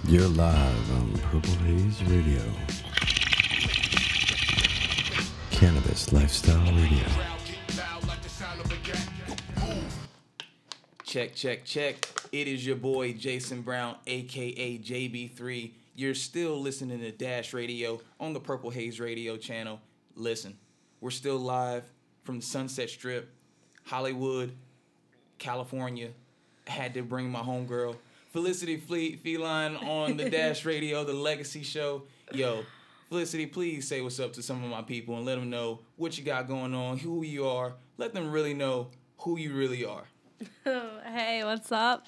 You're live on Purple Haze Radio. Cannabis Lifestyle Radio. Check, check, check. It is your boy Jason Brown, aka JB3. You're still listening to Dash Radio on the Purple Haze Radio channel. Listen, we're still live from the Sunset Strip, Hollywood, California. I had to bring my homegirl, Felicity Feline, on the Dash Radio, the Legacy Show. Yo, Felicity, please say what's up to some of my people and let them know what you got going on, who you are. Let them really know who you really are. Hey, what's up?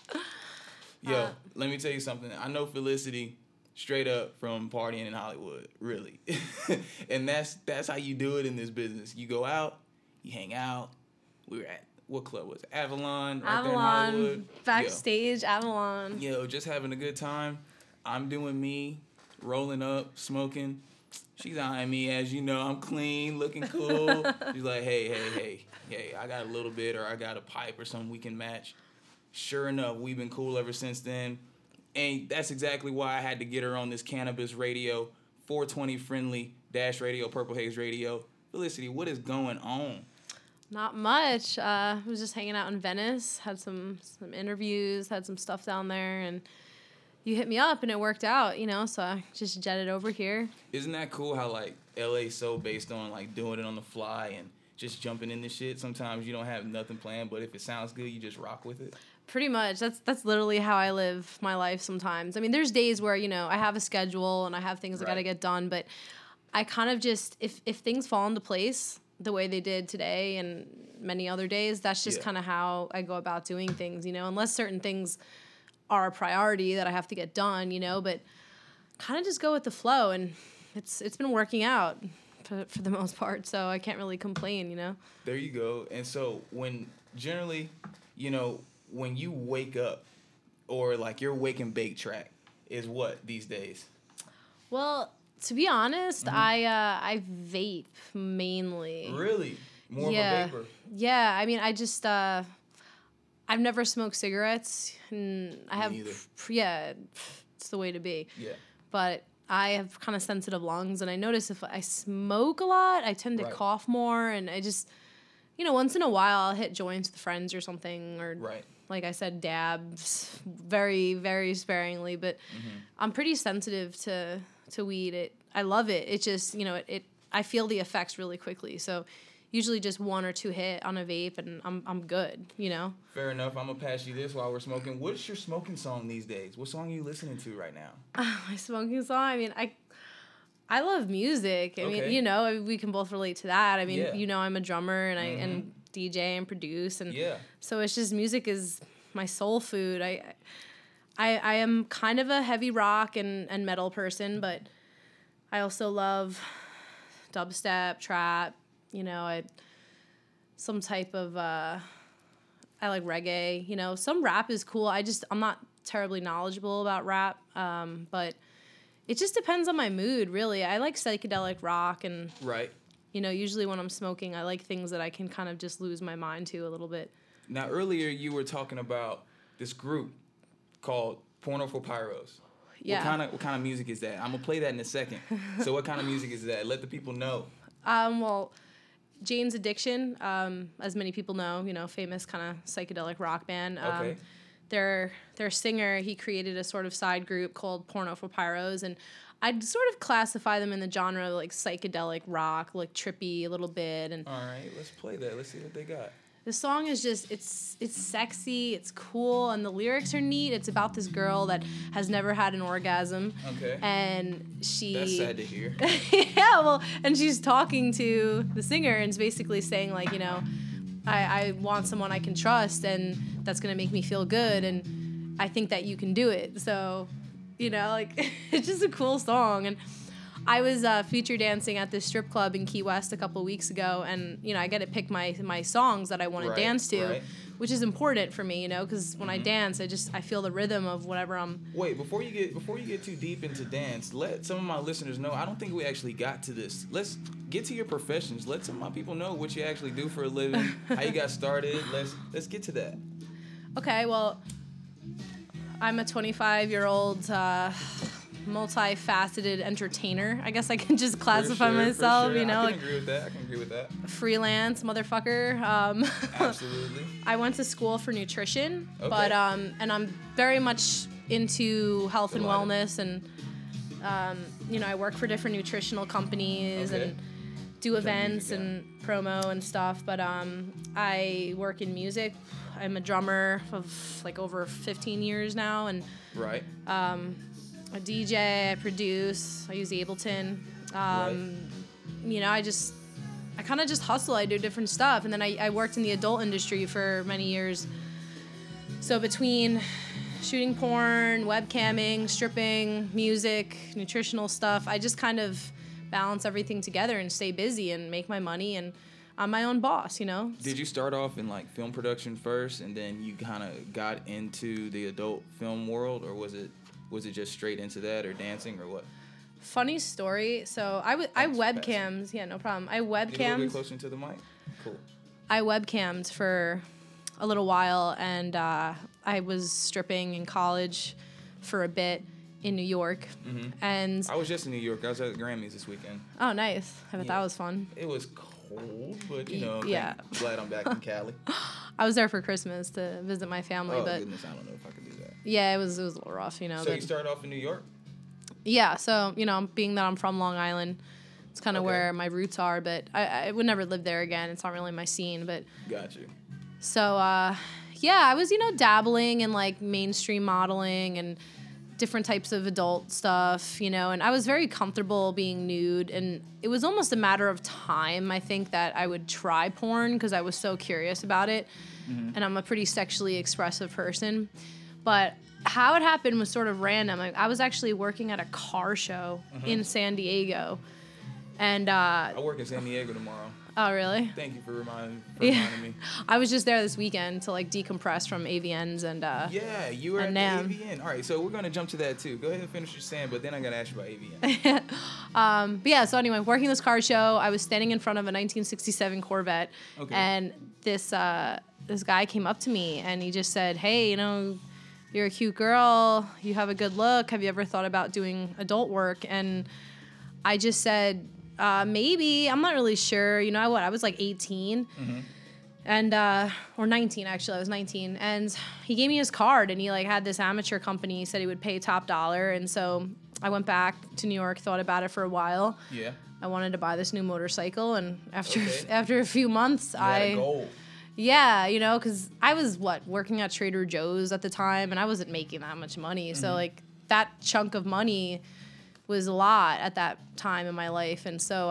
Yo, let me tell you something. I know Felicity straight up from partying in Hollywood, really. And that's how you do it in this business. You go out, you hang out. We were at, what club was it? Avalon, right there in Hollywood. Backstage, Avalon. Yo, just having a good time. I'm doing me, rolling up, smoking. She's eyeing me, as you know, I'm clean, looking cool. She's like, hey, I got a little bit, or I got a pipe or something we can match. Sure enough, we've been cool ever since then. And that's exactly why I had to get her on this Cannabis Radio, 420 friendly, Dash Radio, Purple Haze Radio. Felicity, what is going on? Not much. I was just hanging out in Venice, had some interviews, had some stuff down there, and you hit me up, and it worked out, so I just jetted over here. Isn't that cool how, LA's so based on, doing it on the fly and just jumping into shit? Sometimes you don't have nothing planned, but if it sounds good, you just rock with it. Pretty much. That's literally how I live my life sometimes. I mean, there's days where, I have a schedule and I have things I got to get done, but I kind of just, if things fall into place the way they did today and many other days, that's just kind of how I go about doing things, unless certain things are a priority that I have to get done, but kind of just go with the flow, and it's been working out for the most part, so I can't really complain, There you go. And so when generally, when you wake up, or your wake and bake track is what these days? Well, to be honest, I vape mainly. Really? More of a vapor? Yeah, I mean, I just I've never smoked cigarettes, and I have. Yeah, it's the way to be. Yeah. But I have kind of sensitive lungs, and I notice if I smoke a lot, I tend to cough more, and I just, once in a while I'll hit joints with friends or something, or like I said, dabs, very, very sparingly. But I'm pretty sensitive to weed. I love it. It just, I feel the effects really quickly. So usually just one or two hit on a vape, and I'm good, Fair enough. I'm going to pass you this while we're smoking. What's your smoking song these days? What song are you listening to right now? My smoking song? I mean, I love music. I mean, we can both relate to that. I mean, I'm a drummer, and I and DJ and produce. And so it's just, music is my soul food. I am kind of a heavy rock and metal person, but I also love dubstep, trap, some type of, I like reggae, some rap is cool. I'm not terribly knowledgeable about rap, but it just depends on my mood, really. I like psychedelic rock, and, usually when I'm smoking, I like things that I can kind of just lose my mind to a little bit. Now, earlier you were talking about this group called Porno for Pyros. Yeah. What kind of music is that? I'm going to play that in a second. So what kind of music is that? Let the people know. Well, Jane's Addiction, as many people know, famous kind of psychedelic rock band. Okay. Their singer, he created a sort of side group called Porno for Pyros, and I'd sort of classify them in the genre of psychedelic rock, trippy a little bit. And all right, let's play that. Let's see what they got. The song is just, it's sexy, it's cool, and the lyrics are neat. It's about this girl that has never had an orgasm. Okay. And she... That's sad to hear. Yeah, well, and she's talking to the singer, and it's basically saying, I want someone I can trust, and that's going to make me feel good, and I think that you can do it. So, it's just a cool song. And I was feature dancing at this strip club in Key West a couple of weeks ago, and I get to pick my songs that I want to dance to, which is important for me, because when I dance, I feel the rhythm of whatever I'm. Wait, before you get too deep into dance, let some of my listeners know. I don't think we actually got to this. Let's get to your professions. Let some of my people know what you actually do for a living, how you got started. Let's get to that. Okay, well, I'm a 25-year-old multifaceted entertainer. I guess I can just classify myself, For sure. you know, I can agree with that. freelance motherfucker. Absolutely. I went to school for nutrition, Okay. but and I'm very much into health and wellness, and you know, I work for different nutritional companies Okay. and do events music, and promo and stuff. But I work in music. I'm a drummer of like over 15 years now, and Right. a DJ. I produce. I use Ableton. You know, I kind of just hustle. I do different stuff, and then I worked in the adult industry for many years. So between shooting porn, webcamming, stripping, music, nutritional stuff, I just kind of balance everything together and stay busy and make my money, and I'm my own boss, you know? Did you start off in like film production first, and then you kind of got into the adult film world, or was it just straight into that, or dancing, or what? Funny story. So I Thanks for webcams. Yeah, no problem. I Get a little bit webcams. closer to the mic. Cool. I webcammed for a little while, and I was stripping in college for a bit in New York. Mm-hmm. And I was just in New York. I was at the Grammys this weekend. oh, nice. I bet Yeah. that was fun. It was cold, but you know, Yeah. glad I'm back in Cali. I was there for Christmas to visit my family, Oh but goodness, I don't know if I could do that. yeah, it was a little rough, you know. So but you started off in New York? yeah, so you know, being that I'm from Long Island, it's kind of Okay. where my roots are. But I would never live there again. It's not really my scene. But Got you. so yeah, I was dabbling in like mainstream modeling and different types of adult stuff, you know, and I was very comfortable being nude, and it was almost a matter of time, I think, that I would try porn because I was so curious about it, and I'm a pretty sexually expressive person. But how it happened was sort of random. I was actually working at a car show in San Diego, and I work in San Diego tomorrow. oh really? Thank you for reminding Yeah. me. I was just there this weekend to like decompress from AVNs and Yeah, you were at And the NAMM. AVN. All right, so we're gonna jump to that too. Go ahead and finish your saying, but then I gotta ask you about AVN. But yeah, so anyway, working this car show, I was standing in front of a 1967 Corvette, Okay. and this guy came up to me and he just said, "Hey, you know, you're a cute girl. You have a good look. Have you ever thought about doing adult work?" And I just said, maybe. I'm not really sure. You know, I was like 18. And or 19 actually. I was 19, and he gave me his card, and he like had this amateur company. He said he would pay top dollar, and so I went back to New York, thought about it for a while. Yeah. I wanted to buy this new motorcycle, and after Okay. after a few months, You had a goal. yeah, you know, because I was working at Trader Joe's at the time, and I wasn't making that much money. So like that chunk of money was a lot at that time in my life, and so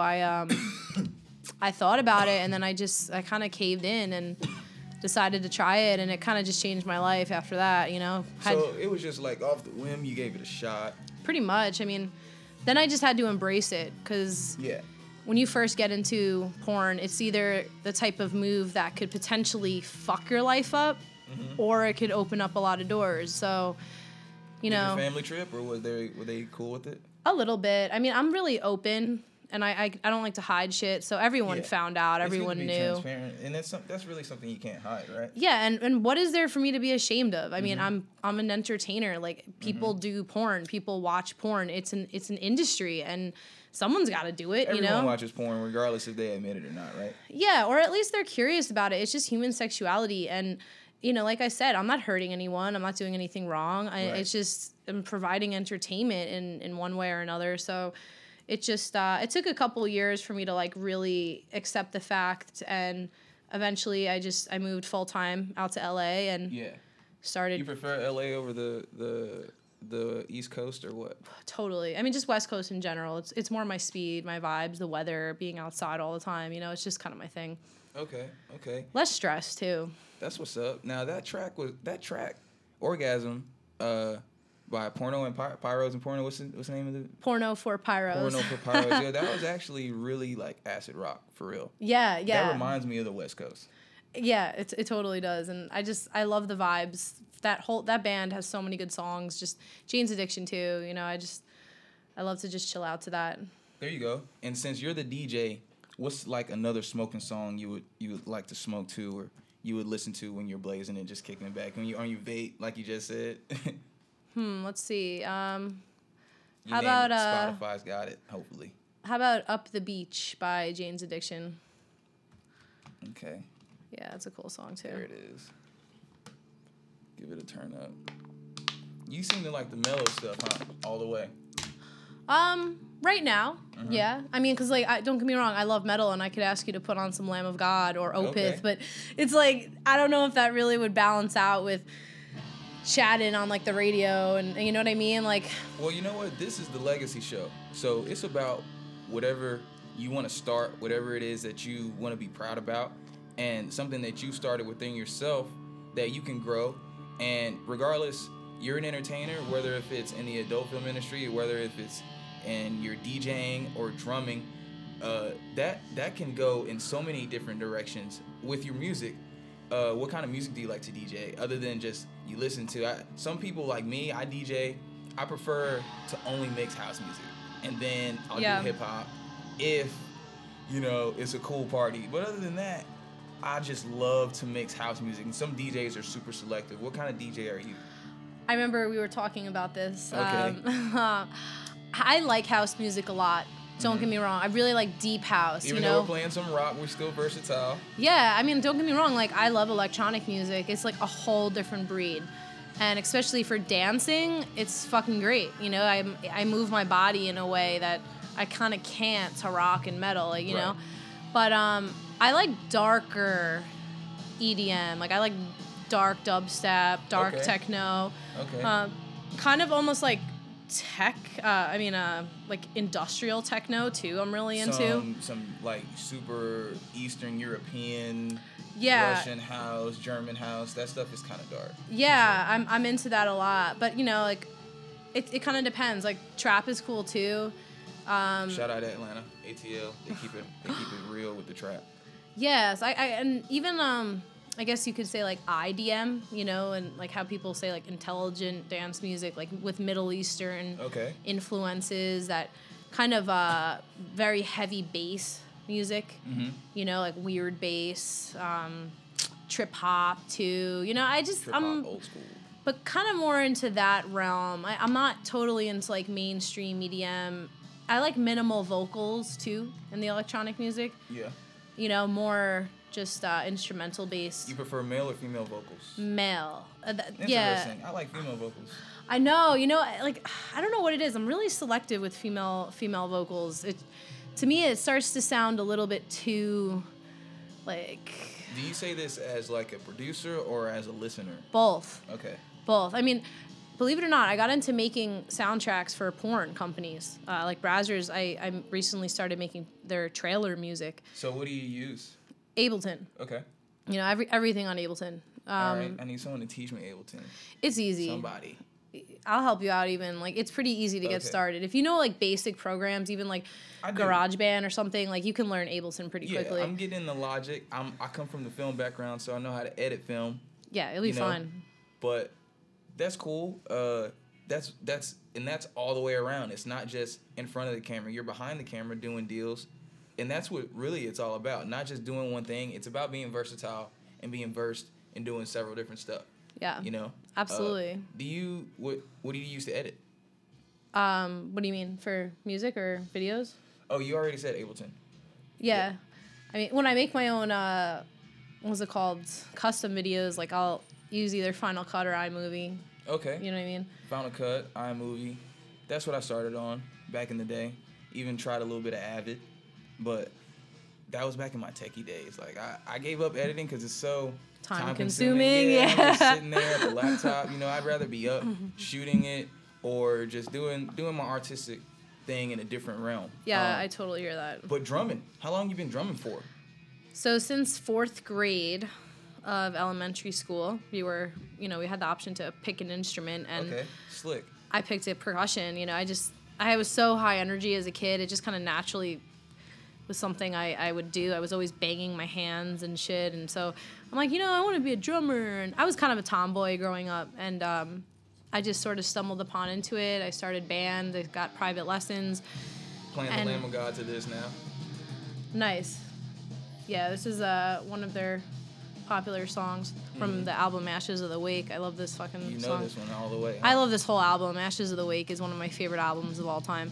I thought about it, and then I kind of caved in and decided to try it, and it kind of just changed my life after that, you know. So it was just like off the whim, you gave it a shot. Pretty much. I mean, then I just had to embrace it, because Yeah. when you first get into porn, it's either the type of move that could potentially fuck your life up, or it could open up a lot of doors. So, you Was it know, a family trip, or were they cool with it? a little bit. I mean, I'm really open, and I don't like to hide shit. So everyone Yeah. found out, It's good to everyone be knew. transparent, and that's really something you can't hide, right? Yeah, and what is there for me to be ashamed of? I mean, Mm-hmm. I'm an entertainer. Like, people do porn, people watch porn. It's an industry, and someone's got to do it. Everyone you know, watches porn, regardless if they admit it or not, right? yeah, or at least they're curious about it. It's just human sexuality, and you know, like I said, I'm not hurting anyone. I'm not doing anything wrong. Right. It's just I'm providing entertainment in one way or another. So it just it took a couple years for me to like really accept the fact, and eventually I moved full time out to LA and Yeah. started. You prefer LA over the East Coast, or what? Totally. I mean, just West Coast in general. It's more my speed, my vibes, the weather, being outside all the time. You know, it's just kind of my thing. Okay. Less stress too. That's what's up. Now that track, Orgasm, by Porno and Pyros and Porno. What's the name of the Porno for pyros. Porno for Pyros? Yeah, that was actually really like acid rock for real. Yeah. That reminds me of the West Coast. Yeah, it totally does, and I love the vibes. That band has so many good songs. Just Jane's Addiction too. You know, I love to just chill out to that. There you go. And since you're the DJ, what's like another smoking song you would like to smoke to, or you would listen to when you're blazing and just kicking it back? When you vape, like you just said. Let's see. How You name about it, Spotify's got it, hopefully. how about Up the Beach by Jane's Addiction? Okay. Yeah, that's a cool song too. There it is. Give it a turn up. You seem to like the mellow stuff, huh? All the way. Right now, Mm-hmm. yeah. I mean, cause like, don't get me wrong, I love metal, and I could ask you to put on some Lamb of God or Opeth, Okay. but it's like I don't know if that really would balance out with chatting on like the radio, and you know what I mean, like. Well, you know what? This is the legacy show. So it's about whatever you want to start, whatever it is that you want to be proud about, and something that you started within yourself that you can grow. And regardless, you're an entertainer, whether if it's in the adult film industry or whether if it's in your DJing or drumming, that can go in so many different directions with your music. What kind of music do you like to DJ other than just you listen to? Some people like me, I DJ. I prefer to only mix house music, and then I'll Yeah. do hip hop if it's a cool party. But other than that, I just love to mix house music. And some DJs are super selective. What kind of DJ are you? I remember we were talking about this. Okay. I like house music a lot. Don't get me wrong. I really like deep house. Even you though know. we're playing some rock, we're still versatile. Yeah, I mean, don't get me wrong. Like, I love electronic music. It's like a whole different breed, and especially for dancing, it's fucking great. You know, I move my body in a way that I kind of can't to rock and metal. Like, you know, Right. but I like darker EDM. Like, I like dark dubstep, dark Okay. techno. Okay. Kind of almost like tech. Like industrial techno too. I'm really into. Some like super Eastern European, Yeah. Russian house, German house. That stuff is kind of dark. Yeah, I'm into that a lot. But you know, like it kind of depends. Like trap is cool too. Shout out to Atlanta, ATL. They keep it real with the trap. Yes, I and even I guess you could say like IDM, you know, and like how people say like intelligent dance music, like with Middle Eastern Okay. influences, that kind of very heavy bass music, you know, like weird bass, trip hop too. You know, Trip hop, old school. but kind of more into that realm. I'm not totally into like mainstream EDM. I like minimal vocals too in the electronic music. Yeah. You know, more just instrumental based. You prefer male or female vocals? Male. Interesting. I like female vocals. I know. You know, like I don't know what it is. I'm really selective with female vocals. To me, it starts to sound a little bit too, like. Do you say this as like a producer or as a listener? Both. Okay. Both. I mean, believe it or not, I got into making soundtracks for porn companies. Like Brazzers, I recently started making their trailer music. So what do you use? Ableton. Okay. You know, everything on Ableton. All right. I need someone to teach me Ableton. It's easy. Somebody. I'll help you out even. Like, it's pretty easy to get Okay. started. If you know, like, basic programs, even, like, I do. GarageBand or something, like, you can learn Ableton pretty quickly. I'm getting into Logic. I come from the film background, so I know how to edit film. Yeah, it'll be you know, fun. But that's cool. That's all the way around. It's not just in front of the camera. You're behind the camera doing deals, and that's what really it's all about. Not just doing one thing. It's about being versatile and being versed in doing several different stuff. Yeah. You know. Absolutely. What do you use to edit? What do you mean? For music or videos? Oh, you already said Ableton. Yeah. I mean, when I make my own, what's it called? Custom videos, like, I'll use either Final Cut or iMovie. Okay. You know what I mean? Final Cut, iMovie. That's what I started on back in the day. Even tried a little bit of Avid, but that was back in my techie days. Like I gave up editing because it's so Time consuming, yeah. I'm just sitting there at the laptop. You know, I'd rather be up shooting it or just doing my artistic thing in a different realm. Yeah, I totally hear that. But drumming, how long you been drumming for? So since 4th grade of elementary school, we had the option to pick an instrument, and Okay, slick. I picked it percussion. You know, I was so high energy as a kid. It just kind of naturally was something I would do. I was always banging my hands and shit, and so I'm like, I want to be a drummer. And I was kind of a tomboy growing up, and I just sort of stumbled upon into it. I started band. I got private lessons. Playing And- the Lamb of God to this now. Nice. Yeah, this is one of their popular songs from the album Ashes of the Wake. I love this fucking You know song. this one all the way. Huh? I love this whole album. Ashes of the Wake is one of my favorite albums of all time.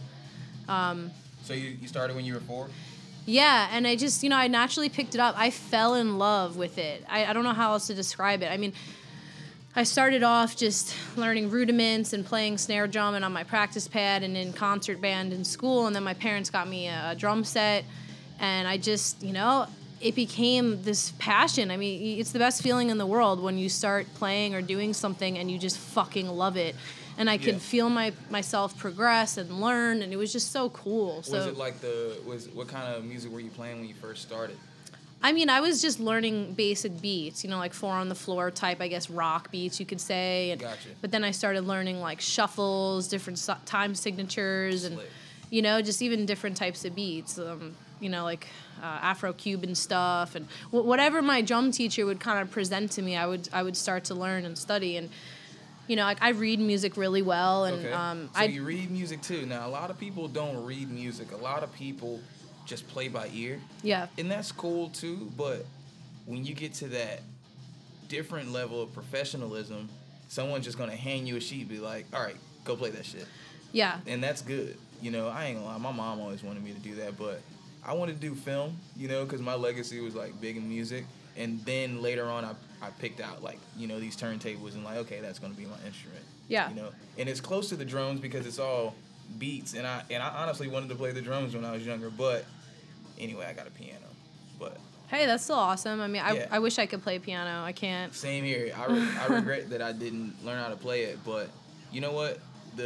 So you started when you were 4? Yeah, and I just, I naturally picked it up. I fell in love with it. I don't know how else to describe it. I mean, I started off just learning rudiments and playing snare drum and on my practice pad and in concert band in school, and then my parents got me a drum set, and I just, it became this passion. I mean, it's the best feeling in the world when you start playing or doing something and you just fucking love it. And I could feel myself progress and learn, and it was just so cool. So, was it like what kind of music were you playing when you first started? I mean, I was just learning basic beats, like 4 on the floor type, I guess, rock beats, you could say. And, Gotcha. But then I started learning like shuffles, different time signatures, and, just even different types of beats, like Afro-Cuban stuff. And whatever my drum teacher would kind of present to me, I would start to learn and study. And, I read music really well. And okay. So you read music too. Now, a lot of people don't read music. A lot of people just play by ear. Yeah. And that's cool too, but when you get to that different level of professionalism, someone's just gonna hand you a sheet and be like, all right, go play that shit. Yeah. And that's good. I ain't gonna lie, my mom always wanted me to do that, but I wanted to do film, because my legacy was like big in music. And then later on, I picked out like, these turntables and like, okay, that's gonna be my instrument. Yeah. And it's close to the drums because it's all beats, and I honestly wanted to play the drums when I was younger, but anyway, I got a piano. But hey, that's still awesome. I mean, I wish I could play piano. I can't. Same here. I regret that I didn't learn how to play it, but you know what?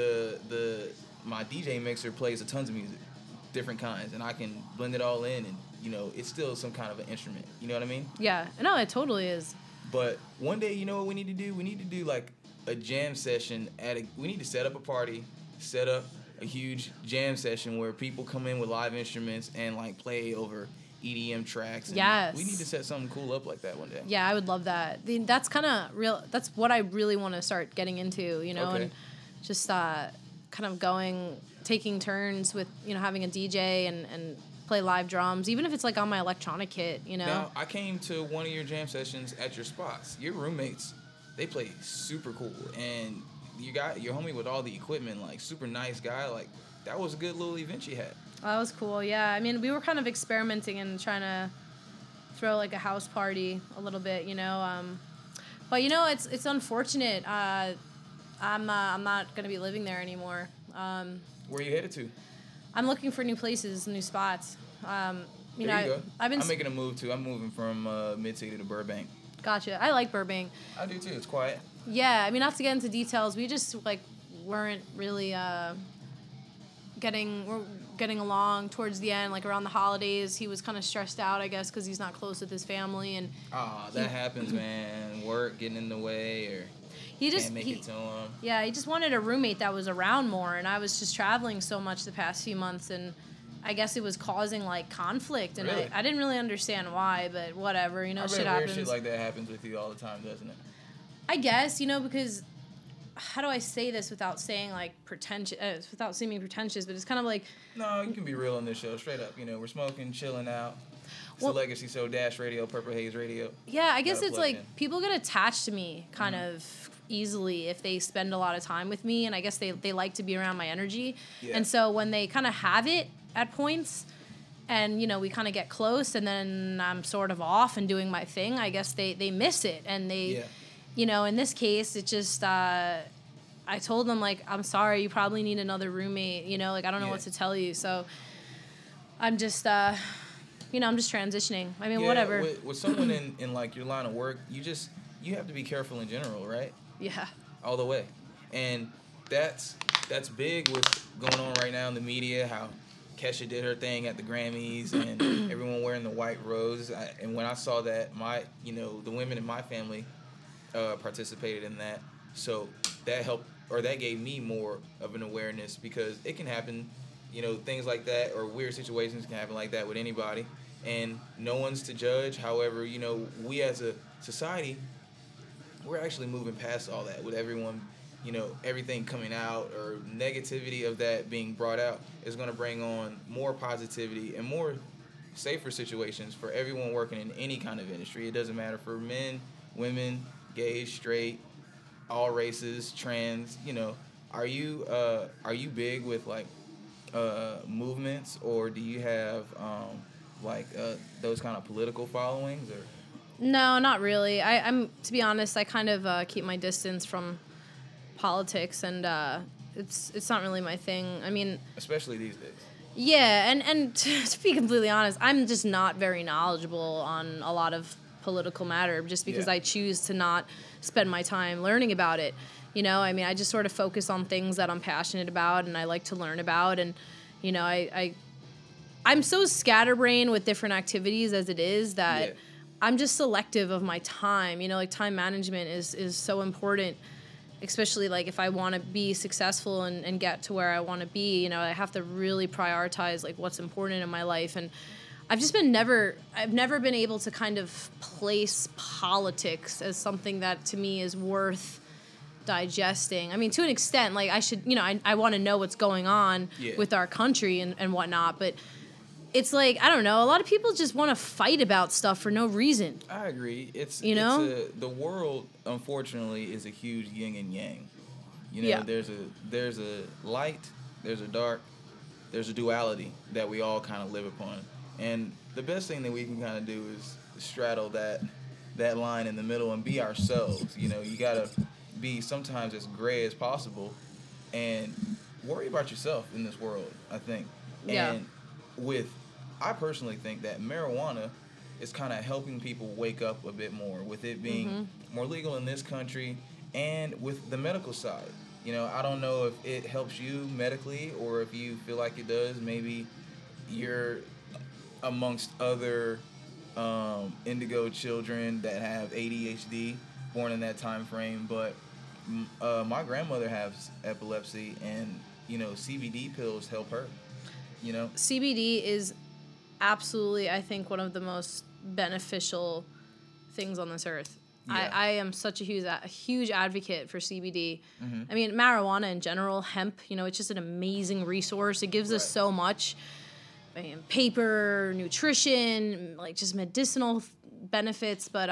My DJ mixer plays a tons of music, different kinds, and I can blend it all in, and it's still some kind of an instrument. You know what I mean? Yeah. No, it totally is. But one day, you know what we need to do? We need to do like a jam session we need to set up a party, set up a huge jam session where people come in with live instruments and like play over EDM tracks. And yes. We need to set something cool up like that one day. Yeah, I would love that. That's kind of real. That's what I really want to start getting into, okay. And just kind of taking turns with, having a DJ and play live drums, even if it's like on my electronic kit, Now, I came to one of your jam sessions at your spots. Your roommates, they play super cool, and you got your homie with all the equipment, like super nice guy. Like that was a good little event you had. That was cool. Yeah, I mean, we were kind of experimenting and trying to throw like a house party a little bit, But it's unfortunate. I'm not gonna be living there anymore. Where are you headed to? I'm looking for new places, new spots. There you go. I'm making a move too. I'm moving from Mid-City to Burbank. Gotcha. I like Burbank. I do too. It's quiet. Yeah, I mean, not to get into details, we just weren't really getting along towards the end. Like around the holidays, he was kind of stressed out, I guess, because he's not close with his family, and that happens, man. Work getting in the way, or can't make it to him. Yeah, he just wanted a roommate that was around more, and I was just traveling so much the past few months, and I guess it was causing like conflict, and really? I didn't really understand why, but whatever, I bet shit happens. Weird shit like that happens with you all the time, doesn't it? I guess, because how do I say this without saying like pretentious, without seeming pretentious, but it's kind of like. No, you can be real on this show, straight up. We're smoking, chilling out. It's the Legacy Show, Dash Radio, Purple Haze Radio. Yeah, I guess it's like people get attached to me kind of easily if they spend a lot of time with me, and I guess they like to be around my energy. Yeah. And so when they kind of have it at points, and we kind of get close, and then I'm sort of off and doing my thing, I guess they miss it, and they, in this case, it just I told them like, I'm sorry, you probably need another roommate, like I don't know what to tell you, so I'm just I'm just transitioning. I mean, whatever. With someone in like your line of work, you have to be careful in general, right? Yeah. All the way. And that's big with going on right now in the media, how Kesha did her thing at the Grammys and everyone wearing the white rose. And when I saw that, the women in my family participated in that. So that helped, or that gave me more of an awareness, because it can happen, things like that, or weird situations can happen like that with anybody. And no one's to judge. However, we as a society, we're actually moving past all that with everyone, everything coming out, or negativity of that being brought out is going to bring on more positivity and more safer situations for everyone working in any kind of industry. It doesn't matter for men, women, gay, straight, all races, trans. Are you big with like movements, or do you have those kind of political followings? Or No, not really. I'm to be honest, I kind of keep my distance from politics, and it's not really my thing. I mean, especially these days. Yeah, and to be completely honest, I'm just not very knowledgeable on a lot of political matter just because I choose to not spend my time learning about it. I mean, I just sort of focus on things that I'm passionate about and I like to learn about. And, I'm so scatterbrained with different activities as it is that I'm just selective of my time. Like time management is so important, especially like if I want to be successful and get to where I want to be. I have to really prioritize like what's important in my life. And I've never been able to kind of place politics as something that to me is worth digesting. I mean, to an extent, like I should, I want to know what's going on with our country and whatnot, but it's like, I don't know, a lot of people just want to fight about stuff for no reason. I agree. The world, unfortunately, is a huge yin and yang. There's a light, there's a dark, there's a duality that we all kind of live upon. And the best thing that we can kind of do is straddle that line in the middle and be ourselves. You got to be sometimes as gray as possible and worry about yourself in this world, I think. Yeah. And I personally think that marijuana is kind of helping people wake up a bit more with it being more legal in this country and with the medical side. I don't know if it helps you medically or if you feel like it does. Maybe you're amongst other indigo children that have ADHD born in that time frame, but my grandmother has epilepsy and CBD pills help her. CBD is absolutely, I think, one of the most beneficial things on this earth. Yeah. I am such a huge advocate for CBD. Mm-hmm. I mean, marijuana in general, hemp, it's just an amazing resource. It gives us so much. I mean, paper, nutrition, like just medicinal benefits. But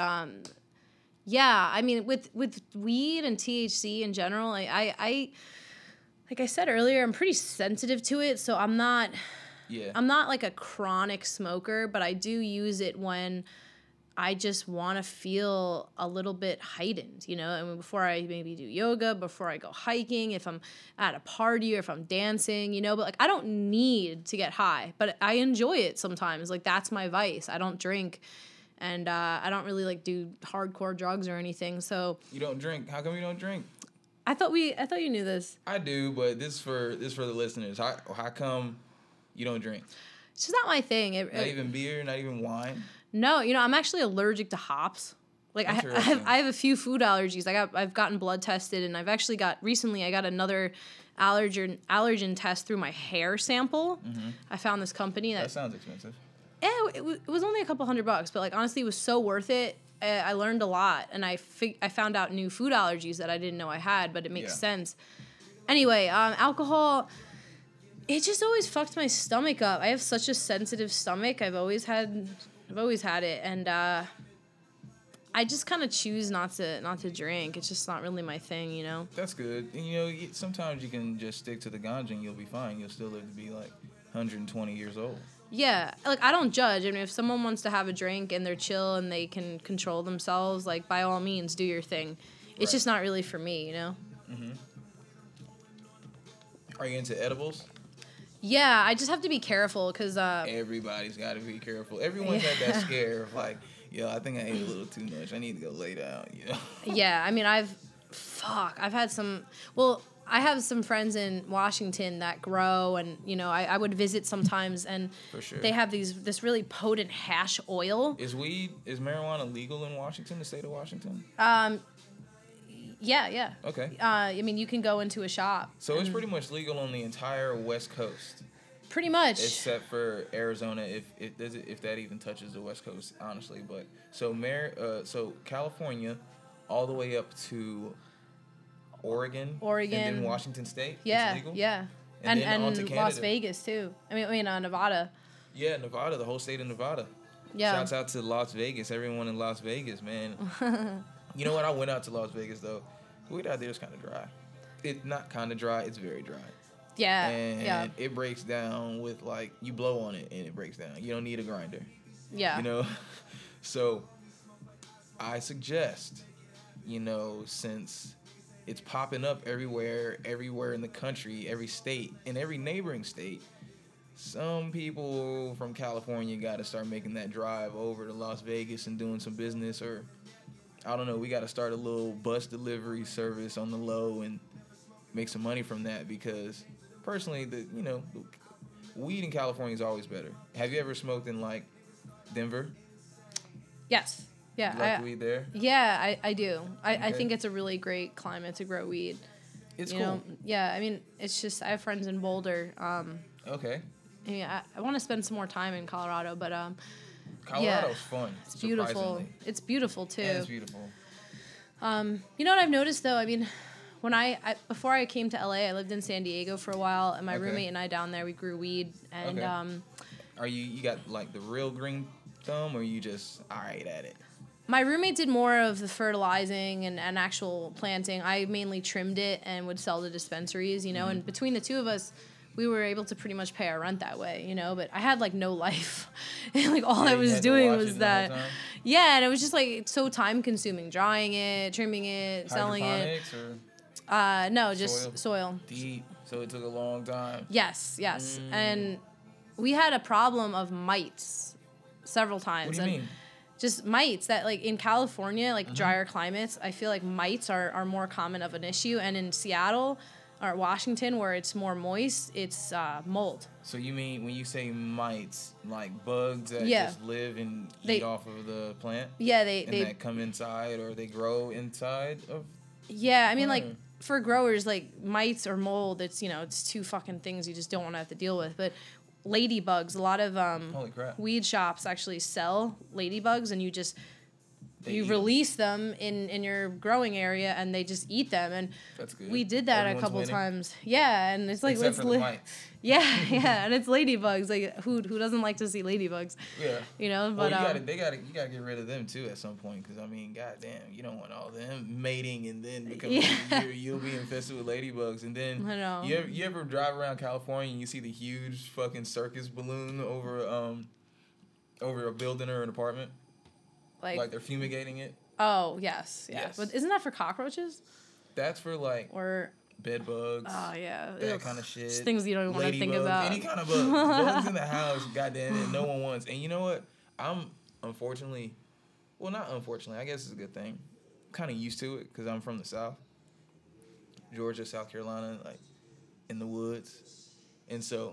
yeah, I mean, with weed and THC in general, I like I said earlier, I'm pretty sensitive to it, so I'm not like a chronic smoker, but I do use it when I just want to feel a little bit heightened, I mean, before I maybe do yoga, before I go hiking, if I'm at a party or if I'm dancing, but like I don't need to get high, but I enjoy it sometimes. Like that's my vice. I don't drink, and I don't really like do hardcore drugs or anything. So you don't drink? How come you don't drink? I thought you knew this. I do, but this for the listeners. How come you don't drink? It's just not my thing. Not even beer, not even wine. No, I'm actually allergic to hops. Like I have a few food allergies. I've gotten blood tested, and I've actually recently I got another allergen test through my hair sample. Mm-hmm. I found this company that sounds expensive. Yeah, it was only $200, but like honestly, it was so worth it. I learned a lot, and I found out new food allergies that I didn't know I had, but it makes sense. Anyway, alcohol, it just always fucked my stomach up. I have such a sensitive stomach. I've always had it, and I just kind of choose not to drink. It's just not really my thing, That's good. And sometimes you can just stick to the ganja and you'll be fine. You'll still live to be like 120 years old. Yeah, like I don't judge. I mean, if someone wants to have a drink and they're chill and they can control themselves, like by all means, do your thing. It's just not really for me, Mm-hmm. Are you into edibles? Yeah, I just have to be careful because everybody's got to be careful. Everyone's had that scare of like, I think I ate a little too much. I need to go lay down. Yeah, I mean, I've had some. Well, I have some friends in Washington that grow, and I would visit sometimes, and for sure. They have this really potent hash oil. Is marijuana legal in Washington, the state of Washington? Yeah. Okay. I mean, you can go into a shop. So it's pretty much legal on the entire West Coast. Pretty much. Except for Arizona, if that even touches the West Coast, honestly. But so California, all the way up to Oregon, and then Washington State. Yeah, it's legal? yeah, and on to Las Vegas too. I mean, Nevada. Yeah, Nevada, the whole state of Nevada. Yeah. Shouts out to Las Vegas, everyone in Las Vegas, man. You know what? I went out to Las Vegas, though. The weed out there is kind of dry. It's not kind of dry. It's very dry. Yeah. And Yeah. it breaks down with, like, you blow on it and it breaks down. You don't need a grinder. Yeah. You know? So I suggest, you know, since it's popping up everywhere in the country, every state, and every neighboring state, some people from California got to start making that drive over to Las Vegas and doing some business, or I don't know, we got to start a little bus delivery service on the low and make some money from that, because personally, weed in California is always better. Have you ever smoked in, like, Denver? Yes. Yeah. You like weed there? Yeah, I do. I Okay. think it's a really great climate to grow weed. It's you cool. know? Yeah, I mean, it's just, I have friends in Boulder. Okay. Yeah, I want to spend some more time in Colorado, but Colorado's fun. it's beautiful. surprisingly. It's beautiful too. And it's beautiful. You know what I've noticed though? I mean, when I before I came to LA, I lived in San Diego for a while, and my Okay. roommate and I down there, we grew weed, and Okay. Are you got like the real green thumb, or you just all right at it? my roommate did more of the fertilizing and actual planting. I mainly trimmed it and would sell to dispensaries, you know, Mm-hmm. and between the two of us, we were able to pretty much pay our rent that way, you know, but I had like no life. And like all Yeah, I you was had to doing watch was it the whole that. time? Yeah, and it was just like it's so time consuming, drying it, trimming it, selling it. Hydroponics or No, just soil. deep? So it took a long time. Yes. And we had a problem of mites several times. What do you and mean? Just mites that like in California, like drier climates, I feel like mites are more common of an issue. And in Seattle or Washington, where it's more moist, it's mold. So you mean when you say mites, like bugs that Yeah. just live and They- eat off of the plant? Yeah, And that come inside, or they grow inside of? Yeah, I mean, like, Mm. for growers, like, mites or mold, it's, you know, it's two fucking things you just don't want to have to deal with. But ladybugs, a lot of Holy crap. weed shops actually sell ladybugs, and you They eat 'em. release them in your growing area, and they just eat them. And That's good. we did that Everyone's a couple winning. times. Yeah, and it's like, Except it's for the mites. yeah, and it's ladybugs. Like, who doesn't like to see ladybugs? Yeah. You know, Well, but you gotta get rid of them too at some point, because I mean, goddamn, you don't want all them mating and then becoming you'll be infested with ladybugs, and then I know. you ever drive around California and you see the huge fucking circus balloon over a building or an apartment, like they're fumigating it. oh yes, yeah. Yes. But isn't that for cockroaches That's for like or? bed bugs. Oh yeah, That Ugh. kind of shit. Just things you don't want to think Ladybugs, about. Any kind of bug. Bugs in the house, goddamn it, no one wants. And you know what? I'm unfortunately, well, not unfortunately, I guess it's a good thing. Kind of used to it because I'm from the South, Georgia, South Carolina, like in the woods, and so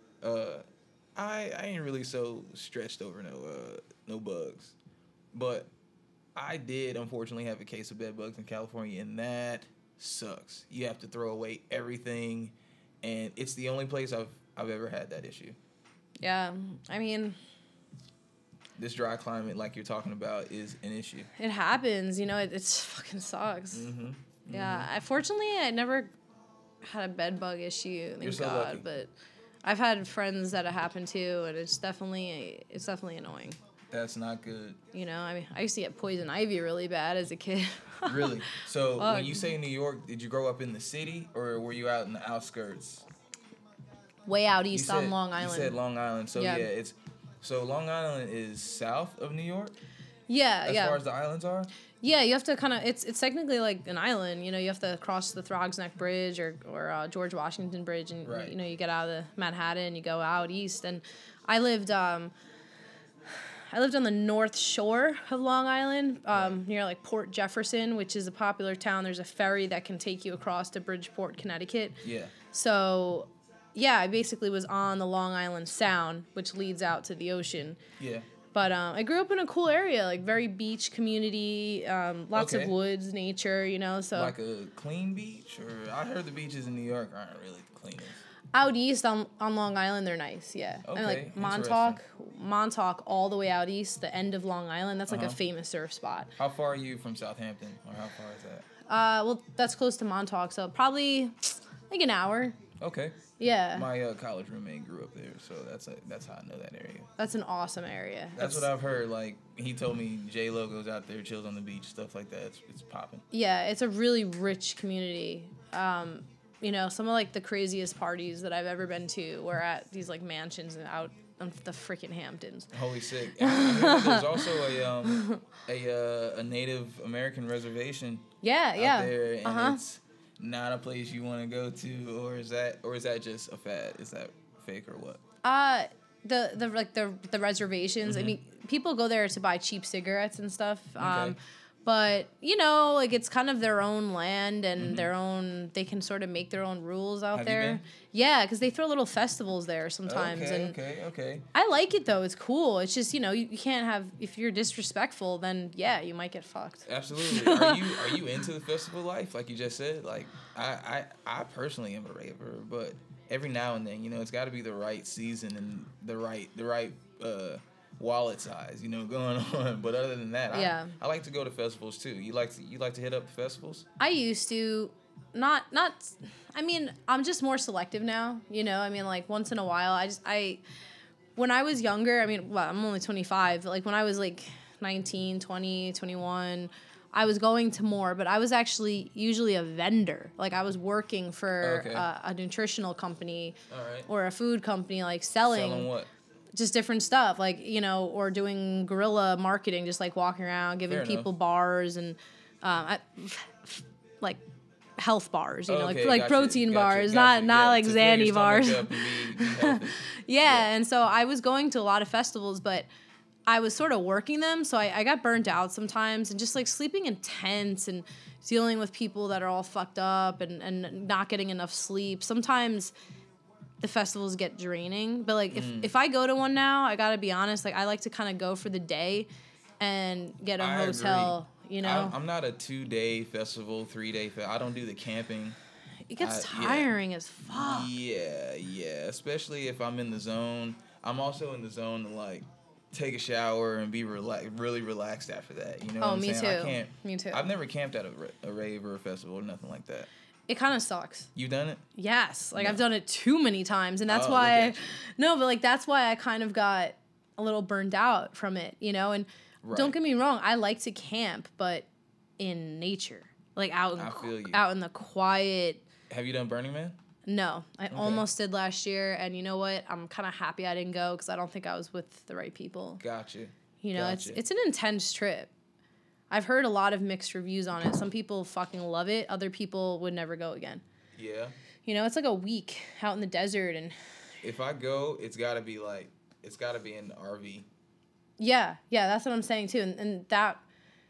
I ain't really so stretched over no bugs, but I did unfortunately have a case of bed bugs in California, and that sucks. You have to throw away everything, and it's the only place I've ever had that issue. Yeah, I mean, This dry climate, like you're talking about, is an issue. it happens. You know, it's fucking sucks. Mm-hmm. Yeah, fortunately, I never had a bed bug issue. Thank You're so God. lucky. But I've had friends that it happened to, and it's definitely annoying. That's not good. You know, I mean, I used to get poison ivy really bad as a kid. Really? So Fuck. when you say New York, did you grow up in the city or were you out in the outskirts? Way out You east said- on Long Island. You said Long Island. So Yeah. so Long Island is south of New York yeah, as yeah. far as the islands are? Yeah, you have to kind of. It's technically like an island. You know, you have to cross the Throgs Neck Bridge or George Washington Bridge, and Right. you know you get out of the Manhattan, you go out east. And I lived on the North Shore of Long Island, near like Port Jefferson, which is a popular town. There's a ferry that can take you across to Bridgeport, Connecticut. Yeah. So, yeah, I basically was on the Long Island Sound, which leads out to the ocean. Yeah. But I grew up in a cool area, like very beach community, lots of Okay. woods, nature, you know. So Like a clean beach? Or I heard the beaches in New York aren't really the cleanest. out east on Long Island, they're nice, yeah. Okay, And like Montauk, all the way out east, the end of Long Island, that's like a famous surf spot. How far are you from Southampton? Or how far is that? Well, that's close to Montauk, so probably like an hour. Okay. Yeah. My college roommate grew up there, so that's how I know that area. That's an awesome area. That's what I've heard. Like, he told me J-Lo goes out there, chills on the beach, stuff like that. It's popping. Yeah, it's a really rich community. You know, some of like the craziest parties that I've ever been to were at these like mansions and out in the freaking Hamptons. Holy sick! I heard there's also a Native American reservation. Yeah, out there, and it's not a place you want to go to, or is that just a fad? Is that fake or what? The reservations. I mean, people go there to buy cheap cigarettes and stuff. Okay. But you know, like it's kind of their own land and their own. They can sort of make their own rules out Have there. you been? Yeah, because they throw little festivals there sometimes. Okay. I like it though. It's cool. It's just, you know, you can't have, if you're disrespectful, then yeah, you might get fucked. Absolutely. Are you into the festival life, like you just said? Like I personally am a raver, but every now and then, you know, it's got to be the right season and the right wallet size, you know, going on. But other than that, I like to go to festivals too. You like to hit up the festivals? I used to. Not. I mean, I'm just more selective now. You know, I mean, like once in a while. When I was younger, I mean, well, I'm only 25. Like when I was like 19, 20, 21, I was going to more, but I was actually usually a vendor. Like I was working for a nutritional company or a food company, like selling what? Just different stuff, like, you know, or doing guerrilla marketing, just like walking around, giving people bars and like health bars, you know, like protein bars, not like Xanny bars. Yeah, and so I was going to a lot of festivals, but I was sort of working them, so I got burnt out sometimes, and just like sleeping in tents and dealing with people that are all fucked up and not getting enough sleep. Sometimes the festivals get draining, but like if I go to one now, I gotta be honest, like I like to kind of go for the day and get a hotel. Agree. You know, I'm not a 2-day festival, 3-day I don't do the camping. It gets tiring as fuck. Yeah, especially if I'm in the zone. I'm also in the zone to like take a shower and be really relaxed after that. You know what I'm saying? Me too. I've never camped at a rave or a festival or nothing like that. It kind of sucks. You've done it? Yes. Like, I've done it too many times, and that's why that's why I kind of got a little burned out from it, you know? And don't get me wrong, I like to camp, but in nature. Like, out in the quiet. Have you done Burning Man? No. I almost did last year, and you know what? I'm kind of happy I didn't go, because I don't think I was with the right people. Gotcha. You know, it's an intense trip. I've heard a lot of mixed reviews on it. Some people fucking love it. Other people would never go again. Yeah. You know, it's like a week out in the desert, and if I go, it's got to be in the RV. Yeah, that's what I'm saying too. And that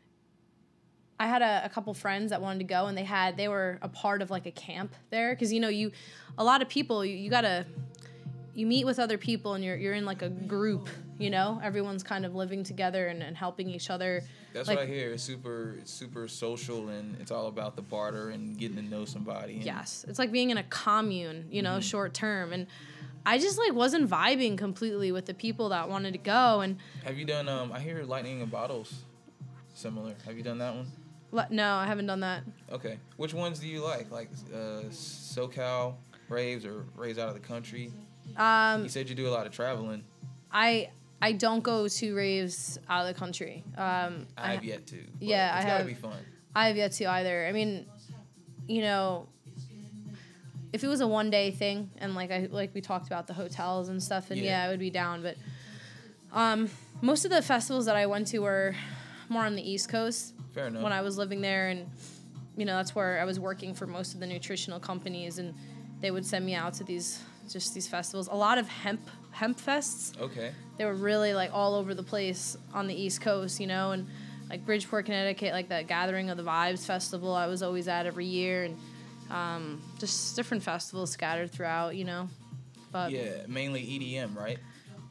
I had a couple friends that wanted to go, and they were a part of like a camp there, because you know, a lot of people you meet with other people, and you're in like a group, you know, everyone's kind of living together and helping each other. That's like, what I hear. It's super social, and it's all about the barter and getting to know somebody. Yes, it's like being in a commune, you know, short term. And I just like wasn't vibing completely with the people that wanted to go. And have you done? I hear Lightning in Bottles, similar. Have you done that one? No, I haven't done that. Okay, which ones do you like? Like SoCal raves or raves out of the country? You said you do a lot of traveling. I don't go to raves out of the country. I have yet to. Yeah, it's gotta be fun. I have yet to either. I mean, you know, if it was a 1-day thing, and like we talked about the hotels and stuff, then I would be down. But most of the festivals that I went to were more on the East Coast. Fair enough. When I was living there, and you know, that's where I was working for most of the nutritional companies, and they would send me out to these festivals. A lot of hemp fests. Okay. They were really like all over the place on the East Coast, you know, and like Bridgeport, Connecticut, like that Gathering of the Vibes festival I was always at every year, and just different festivals scattered throughout, you know. But yeah, mainly EDM, right?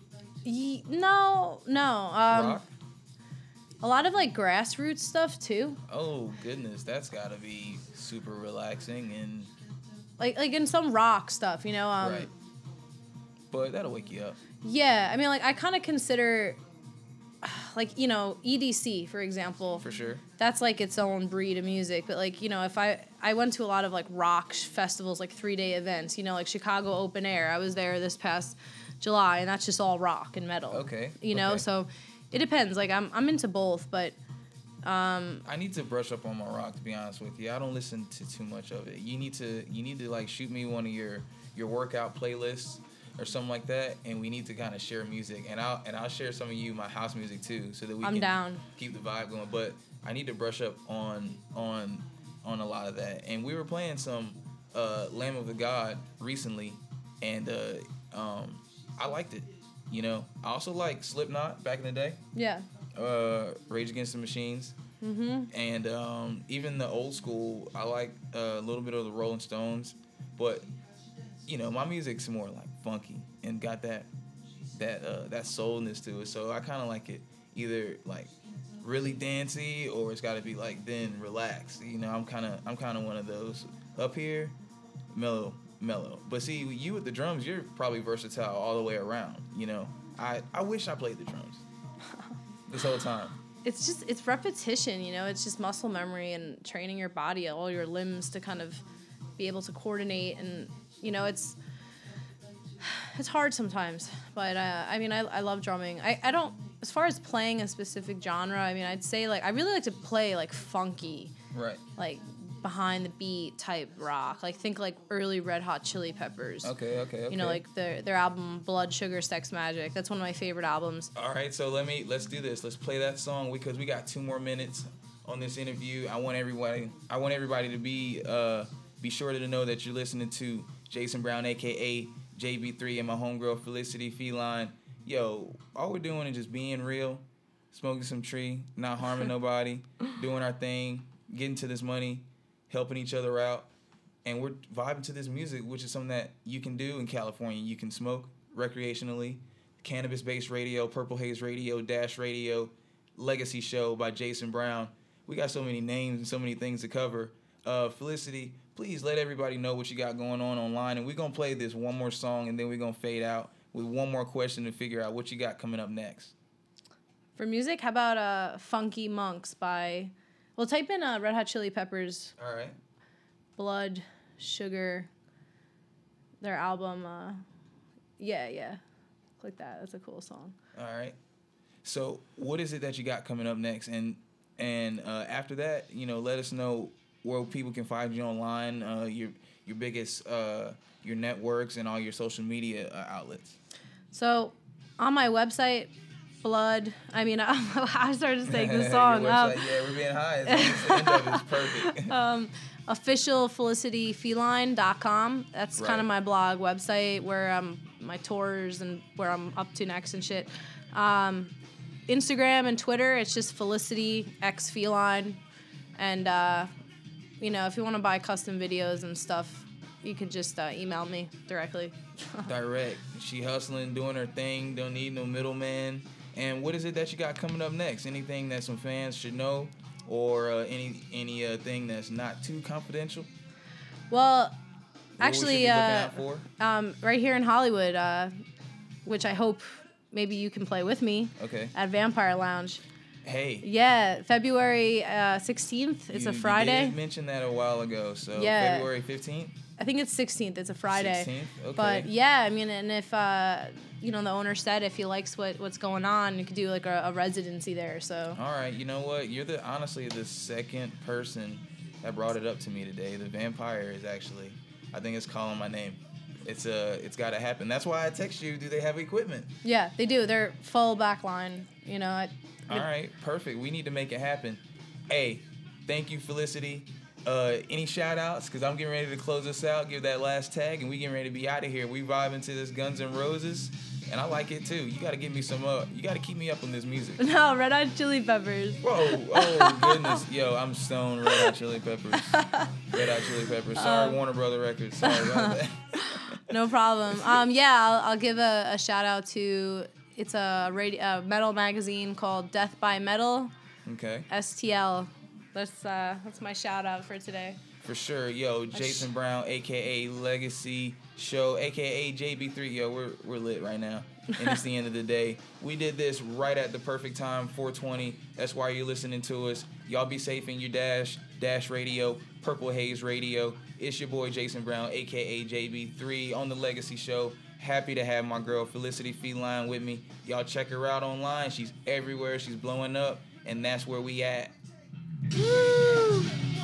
No. Rock? A lot of like grassroots stuff too. Oh goodness, that's gotta be super relaxing and like in some rock stuff, you know. Right. But that'll wake you up. Yeah, I mean, like I kind of consider, like, you know, EDC for example. For sure. That's like its own breed of music, but like, you know, if I I went to a lot of like rock festivals, like 3-day events, you know, like Chicago Open Air. I was there this past July, and that's just all rock and metal. Okay. You know, so it depends. Like I'm into both, but I need to brush up on my rock, to be honest with you. I don't listen to too much of it. You need to like shoot me one of your workout playlists or something like that, and we need to kind of share music, and I'll share some of my house music too, so that we can down. Keep the vibe going. But I need to brush up on a lot of that. And we were playing some Lamb of God recently, and I liked it. You know, I also like Slipknot back in the day. Yeah. Rage Against the Machines. Mm-hmm. And even the old school, I like a little bit of the Rolling Stones, but you know, my music's more like funky and got that soulness to it. So I kind of like it either like really dancey, or it's got to be like then relaxed. You know, I'm kind of one of those. Up here, mellow. But see, you with the drums, you're probably versatile all the way around. You know, I wish I played the drums this whole time. It's repetition, you know. It's just muscle memory and training your body, all your limbs to kind of be able to coordinate. And you know, it's hard sometimes, but I mean, I love drumming. I don't, as far as playing a specific genre, I mean, I'd say like I really like to play like funky, right? Like behind the beat type rock. Like think like early Red Hot Chili Peppers. Okay. You know, like their album Blood Sugar Sex Magic. That's one of my favorite albums. All right, so let's do this. Let's play that song because we got 2 more minutes on this interview. I want everybody to be sure to know that you're listening to Jason Brown, aka JB3, and my homegirl Felicity Feline. Yo, all we're doing is just being real, smoking some tree, not harming nobody, doing our thing, getting to this money, helping each other out, and we're vibing to this music, which is something that you can do in California. You can smoke recreationally. Cannabis-based radio, Purple Haze Radio, Dash Radio, Legacy Show by Jason Brown. We got so many names and so many things to cover. Felicity, please let everybody know what you got going on online, and we're going to play this one more song, and then we're going to fade out with one more question to figure out what you got coming up next. For music, how about Funky Monks by... Well, type in Red Hot Chili Peppers. All right. Blood, Sugar, their album. Yeah. Click that. That's a cool song. All right. So what is it that you got coming up next? And after that, you know, let us know where people can find you online, your biggest, your networks and all your social media outlets. So on my website, Blood. I mean, I started to sing the song. Yeah, we're being high. The end of it is perfect. Official FelicityFeline.com. That's Right. kind of my blog website where my tours and where I'm up to next and shit. Instagram and Twitter, it's just Felicity X Feline. And you know, if you want to buy custom videos and stuff, you can just email me directly. Direct. She hustling, doing her thing. Don't need no middleman. And what is it that you got coming up next? Anything that some fans should know, or any thing that's not too confidential? Well, What actually, we should be looking out for? right here in Hollywood, which I hope maybe you can play with me. Okay. At Vampire Lounge. Hey. Yeah, February 16th. It's a Friday. You did mention that a while ago. So Yeah. February 15th. I think it's 16th. It's a Friday. 16th. Okay. But yeah, I mean, and if you know, the owner said if he likes what's going on, you could do like a residency there. So. All right. You know what? You're honestly the second person that brought it up to me today. The Vampire is actually, I think it's calling my name. It's got to happen. That's why I text you. Do they have equipment? Yeah, they do. They're full backline. You know. All right, perfect. We need to make it happen. Hey, thank you, Felicity. Any shout outs? Because I'm getting ready to close this out, give that last tag, and we getting ready to be out of here. We vibing to this Guns N' Roses, and I like it too. You got to give me some you got to keep me up on this music. No, Red Hot Chili Peppers. Whoa, oh goodness. Yo, I'm stoned Red Hot Chili Peppers. Red Hot Chili Peppers. Sorry, Warner Brother Records. Sorry about that. No problem. Yeah, I'll give a shout out to, it's a metal magazine called Death by Metal. Okay. STL. That's my shout out for today. For sure. Yo, Jason Brown, a.k.a. Legacy Show, a.k.a. JB3. Yo, we're lit right now. And it's the end of the day. We did this right at the perfect time, 4:20. That's why you're listening to us. Y'all be safe in your Dash Radio, Purple Haze Radio. It's your boy Jason Brown, a.k.a. JB3, on the Legacy Show. Happy to have my girl Felicity Feline with me. Y'all check her out online. She's everywhere. She's blowing up. And that's where we at. Woo!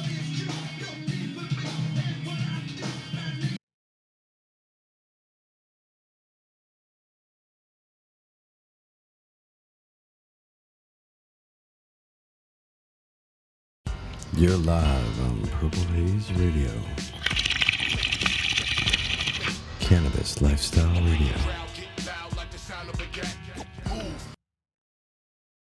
You're live on Purple Haze Radio. Cannabis Lifestyle Radio.